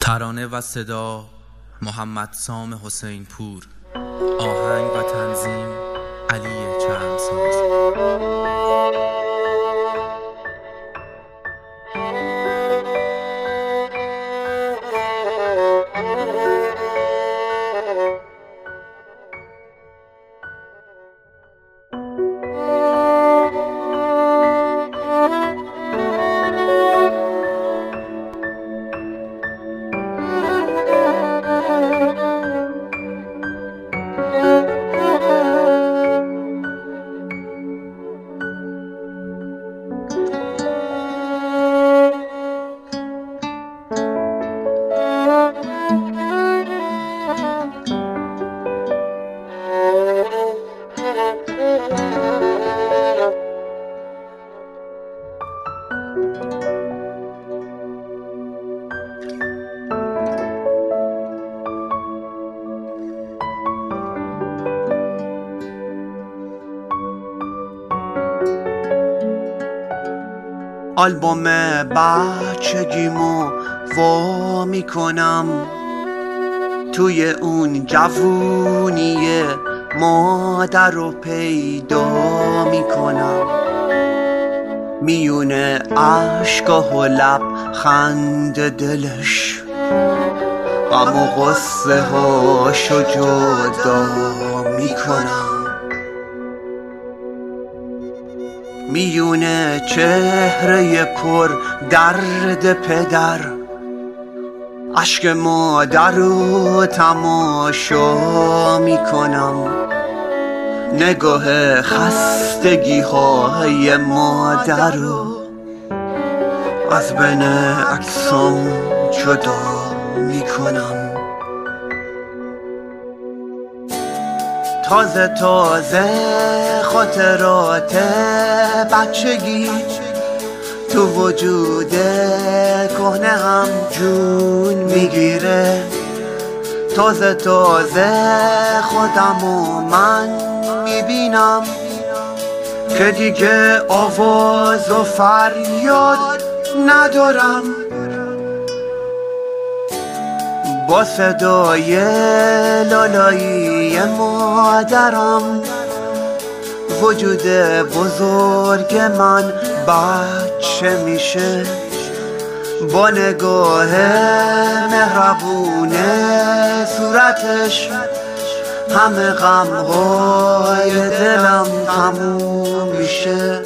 ترانه و صدا محمد سام حسین پور، آهنگ و تنظیم علی چرمساز. آلبوم بچگیمو وا میکنم، توی اون جوونی مادر رو پیدا میکنم، میونه عشقا و لب خند دلش، غم و غصه هاشو جدا میکنم، میونه چهره پر درد پدر، اشک مادر رو تماشا میکنم، نگاه خستگی های مادر رو از بین عکسام جدا میکنم. تازه خاطرات بچگی تو وجود کهنه هم جون میگیره، تازه خودم و من میبینم که دیگه آواز و فریاد ندارم، با صدای لالایی مادرم وجود بزرگ من بچه میشه، با نگاه مهربون صورتش همه غمهای دلم تموم میشه.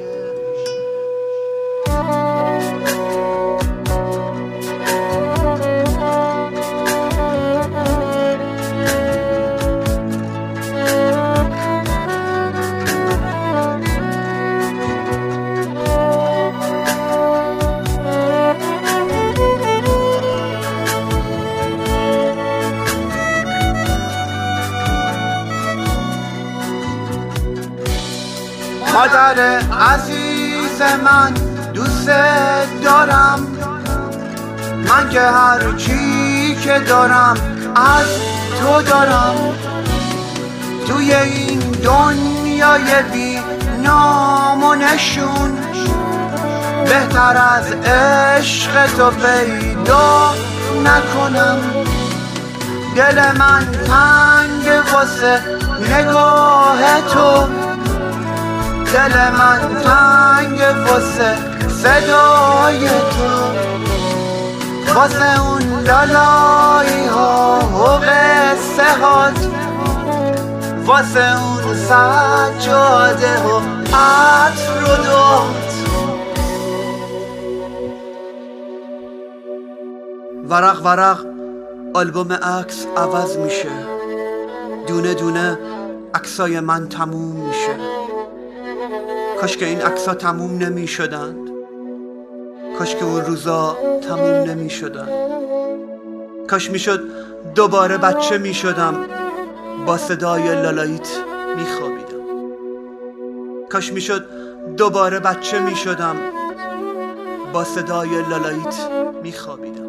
مادر عزیز من دوست دارم، من که هر چی که دارم از تو دارم، توی این دنیای بی نام و نشون بهتر از عشق تو پیدا نکنم، دل من تنگ واسه نگاه تو، دل من تنگ واسه صدای تو، واسه اون لالایی ها و قصه هات، واسه اون سجاده و عطر و داد. ورق ورق آلبوم عکس عوض میشه، دونه دونه عکسای من تموم میشه، کاش که این عکس‌ها تموم نمی شدند، کاش که اون روزا تموم نمی شدند، کاش می شد دوباره بچه می شدم، با صدای لالاییت می خوابیدم، کاش می شد دوباره بچه می شدم، با صدای لالاییت می خوابیدم.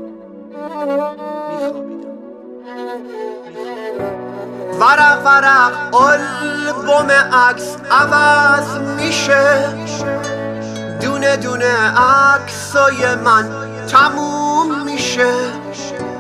ورق ورق آلبوم عکس عوض میشه، دونه دونه عکسای من تموم میشه،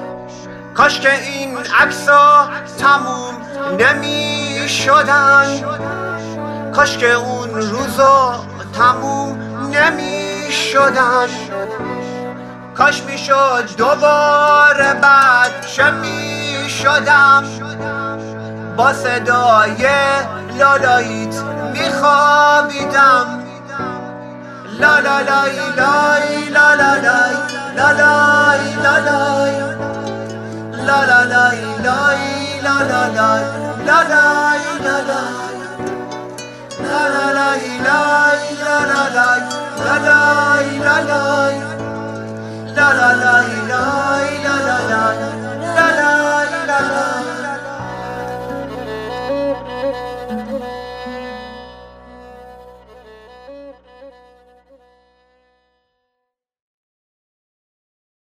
کاش که این عکسا تموم نمی شدن، کاش که اون روزا تموم نمی شدن، کاش می شد دوباره بچه می شدم، با صدای لالاییت می خوابیدم. لا لا لای لای لا لا لای لا لای لا لای لا لا لای لای لا لا لای لا لای لا لای لا لا لای لای لا لا لای لا لای لا لای لا لا لای لای لا لا لای